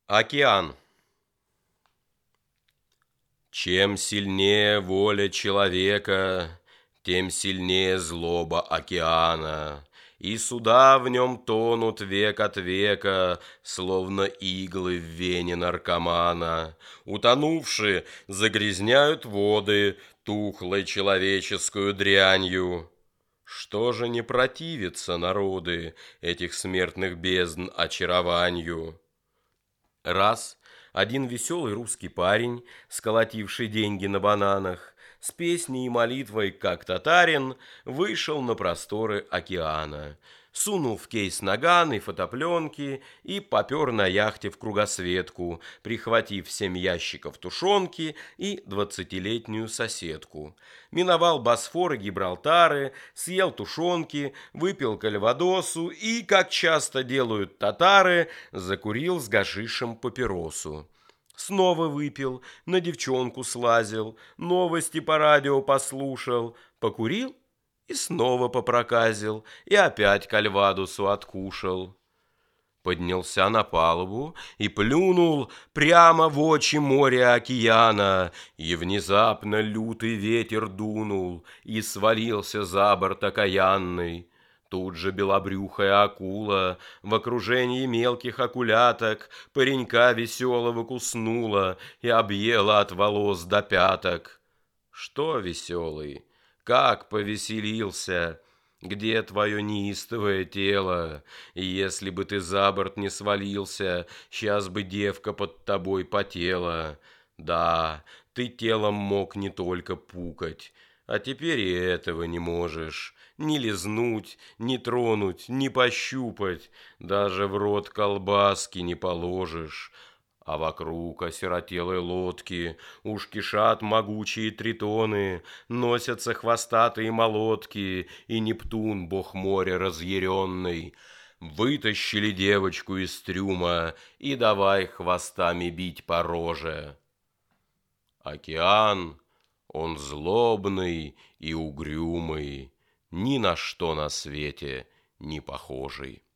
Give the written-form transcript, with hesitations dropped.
Океан. Чем сильнее воля человека, тем сильнее злоба океана, и суда в нем тонут век от века, словно иглы в вене наркомана. Утонувшие загрязняют воды тухлой человеческую дрянью. Что же не противится народы этих смертных бездн очарованию? Раз один веселый русский парень, сколотивший деньги на бананах, с песней и молитвой, как татарин, вышел на просторы океана, сунул в кейс наган и фотопленки и попер на яхте в кругосветку, прихватив 7 ящиков тушенки и 20-летнюю соседку. Миновал Босфор и Гибралтары, съел тушенки, выпил кальвадосу и, как часто делают татары, закурил с гашишем папиросу. Снова выпил, на девчонку слазил, новости по радио послушал, покурил и снова попроказил, и опять кальвадосу откушал. Поднялся на палубу и плюнул прямо в очи моря океана, и внезапно лютый ветер дунул, и свалился за борт окаянный. Тут же белобрюхая акула в окружении мелких акуляток паренька веселого куснула и объела от волос до пяток. Что, веселый, как повеселился? Где твое неистовое тело? И если бы ты за борт не свалился, сейчас бы девка под тобой потела. Да, ты телом мог не только пукать, а теперь и этого не можешь. Ни лизнуть, ни тронуть, ни пощупать, даже в рот колбаски не положишь. А вокруг осиротелой лодки уж кишат могучие тритоны, носятся хвостатые молотки, и Нептун, бог моря разъяренный. Вытащили девочку из трюма и давай хвостами бить по роже. Океан, он злобный и угрюмый, ни на что на свете не похожий.